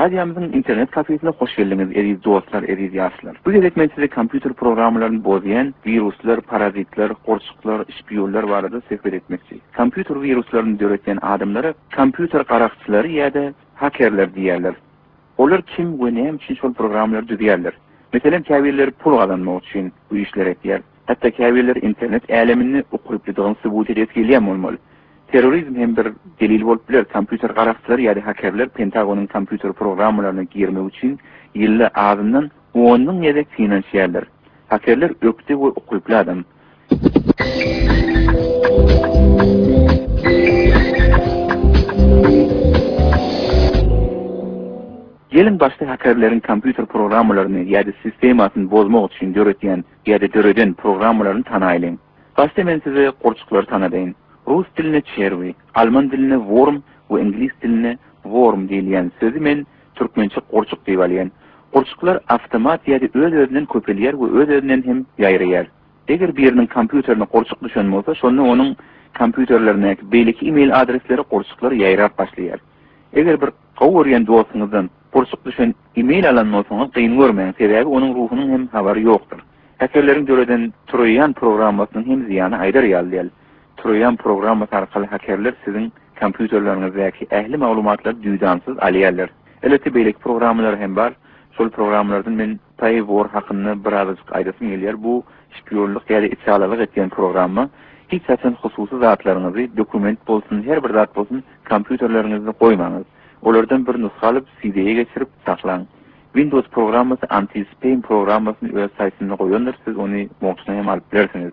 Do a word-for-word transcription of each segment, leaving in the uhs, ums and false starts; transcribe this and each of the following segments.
Radyomuzun internet kafesine hoş geldiniz aziz dostlar, aziz yaşlar. Bu gezek men size kompüter programlaryny bozayan viruslar, parazitler, gorçuklar, şpiyonlar barada söhbet etmekçi. Kompüter viruslaryny döretgen adamlara kompüter qarakçylary ýa-da hakerler diýerler. Olar kim we näme üçin şol programlary düzýärler? Meselem käbirler pul kazanmak üçin bu işler etýär. Hatda käbirler internet älemini okuryplydygyny subut edýän bolmaly. Terrorizm hem bir delil bolup biler. Kompüter qarakçylary ýa-da hakerler Pentagonun kompüter programlaryna girmek üçin ýylly azyndan on ming ýa-da finansiýerler. Hakerler ökde we okuryply adam. Gelin başta hakerlerin kompüter programlaryny ýa-da sistemasyny bozmak üçin döretýän ýa-da döreden programlaryny tanaýlyn. Başta men size gorçuklary tanadaýyn. Rus diline çerwi, Alman diline worm we İngiliz diline worm diýilýän sözi men türkmençe gorçuk diýip alýan. Gorçuklar avtomat ýa-da öz-özünden köpelýär we öz-özünden hem ýaýraýar. Eger biriniň kompüterine gorçuk düşen bolsa, şonu onuň kompüterlerine beýleki email adresleri gorçuklar ýaýrap başlaýar. Eger bir gowurýan dostuňyzdan gorçuk düşen email alan bolsaňyz gyn görmeň, sebäbi onuň ruhunyň hem habary ýokdur. Hakerleriň döredän Trojan programasynyň hem ziýany aýdar ýaly. Trojan programı arkaly hakerler sizin kompüterlerinizde ähli maglumatlar düýdansyz alýarlar. Elbetde beýleki programlar hem bar. Şol programlardan men Paywar hakyny birazajyk aýdasym gelýär. Bu şpiyonluk ýa-da içalalyk etýän programma hiç saçan hususy zatlaryňyzy, dokument bolsun, her bir zat bolsun kompüterlerinizde goýmaňyz. Olardan bir nusga alyp C D'ye geçirip saklaň. Windows programmasy anti-spam programmasyny öz saýtyna goýanlar, siz ony moňçuna hem alyp bilersiňiz.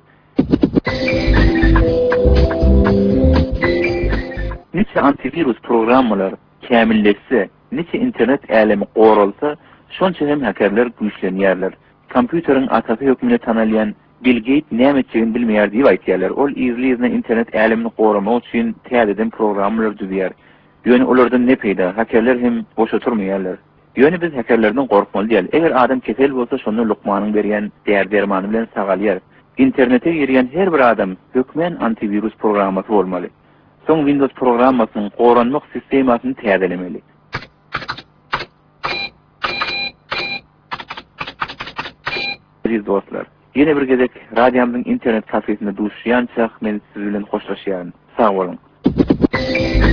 Niçe antivirus programmalar kämilleşse, niçe internet älemi goralsa, şonça hem hakerler güýçlenýärler. Kompüteriň atasy hökmüne tanalýan Bill Gates näme üçin bilmeýär diýip aýtýarlar. Ol izli-izli internet älemini goramak üçin täzeden programmalar düzýär. Ýöne olardan ne peýda? Hakerler hem boşa turmaýarlar. Ýöne biz hakerlerden gorkmaly diýil. Eger adam kesel bolsa, şonu Lukmanyň berýän där-dermany bilen sagalýar. İnternete girýän her bir adam hökmen antivirus programmasy bolmaly. Soň Windows programmasynyň goranmak sistemasyny täzelemeli. Aziz dostlar, ýene bir gezek radyomyň internet kafesinde duşýançak men siz bilen hoşlaşýaryn. Sag bolun.